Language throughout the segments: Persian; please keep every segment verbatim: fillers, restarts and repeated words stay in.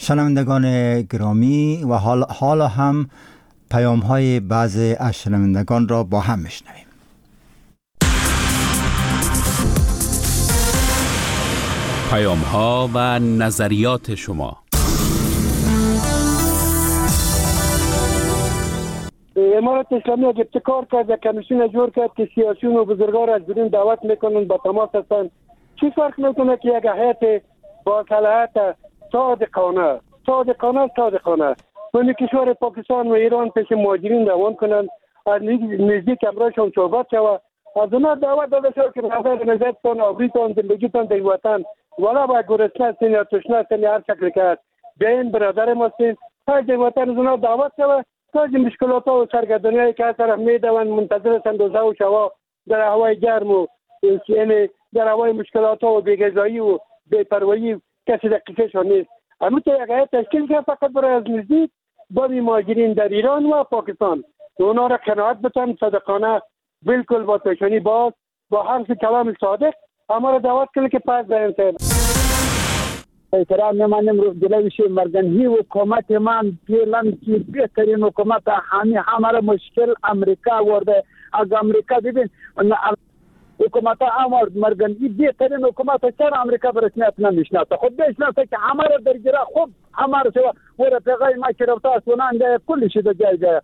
شنوندگان گرامی و حال حالا هم پیام های بعضی از شنوندگان را با هم میشنویم. پیام ها و نظریات شما. امارت اسلامی اگه ابتکار کرد کمیسیون جور کرد که سیاسیون و بزرگان را از بیرون دعوت میکنن با تماس هستن، چی فرق میکنه که یک هیئت با صلاحیت صادقانه صادقانه صادقانه من کشور پاکستان و ایران پیش مهاجرین روان کنند، از نزدیک امرایشان صحبت شود، از اونا دعوت داده شد که نظر نظرتان آبریتان زندگیتان در وطن ولا با گرسنه هستین یا تشنه هستین یا هر شکل که هست بیاین برادر ما هستین، تا در وطن از اونا دعوت شود تا مشکلات ها و سرگردانی هایی که از طرف میدوند منتظر هستند روزه و شوا در هوای گرم و یعنی در هوای مشکلات ها و بی‌غذایی و بی‌پروایی کسی دقیقشان نیست. همون یک هیئت تشکیل کرد فقط برای از نزدیک با مهاجرین در ایران و پاکستان اونا را قناعت بتن صادقانه بالکل با پیشانی باز با حرف کلام صادق اما را دعوت کنه که پس بیان سید احترام میمانیم رو جلویش مردنهی حکومت من پیلن که بهترین حکومت همه همه مشکل امریکا ورده. از امریکا ببین حکومت امر مردنهی بهترین حکومت چرا امریکا به رسمیت نمیشناسه، خود بشناسه که همه را در گره خوب همه را شو و رفقای ما که رفته اسونان کلی شده جای جای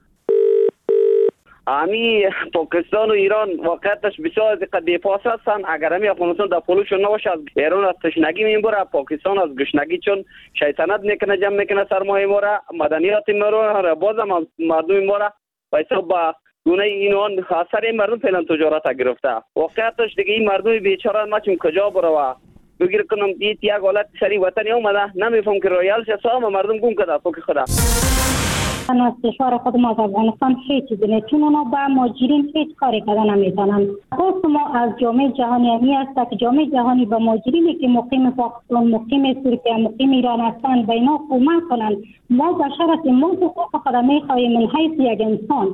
امی پاکستان و ایران واقعیتش بسیار از قد فاصله هستند. اگر همی افغانستان در پولوشون نباشه از ایران از تشنگی میبره، پاکستان از گشنگی چون شیطنت میکنه جمع میکنه سرمایه ما را مدنیات ما را بازم مردم ما را و حساب با گونه اینوان اثر این مردم فعلا تجارت گرفته. واقعیتش دیگه این مردم بیچاره ما چون کجا بره بگیر کنم دیت یک حالت سری وطنی اومده نمیفهم که رویال شه سام مردم گم کرده پاک خدا. از کشور خود ما از افغانستان هیچ چیزی نیست چون اونا با مهاجرین هیچ کاری کردن نمیتونن. خواست ما از جامعه جهانی همی است که جامعه جهانی با مهاجرینی که مقیم پاکستان، مقیم ترکیه، مقیم ایران هستند به اینا کمک کنند. ما بشر هستیم، ما حقوق خود میخواهیم من حیث یک انسان.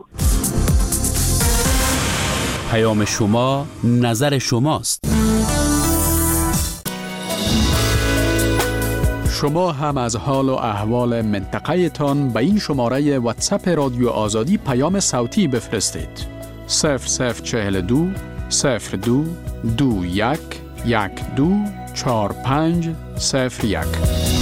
پیام شما نظر شماست. شما هم از حال و احوال منطقه تان به این شماره واتساپ رادیو آزادی پیام صوتی بفرستید. صفر صفر چهل و دو صفر دو دو یک یک دو چهار پنج صفر یک.